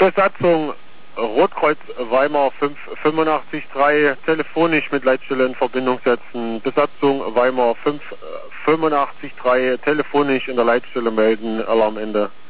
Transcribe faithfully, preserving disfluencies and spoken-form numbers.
Besatzung Rotkreuz Weimar fünf fünfundachtzig drei, telefonisch mit Leitstelle in Verbindung setzen. Besatzung Weimar fünf fünfundachtzig drei, telefonisch in der Leitstelle melden, Alarmende.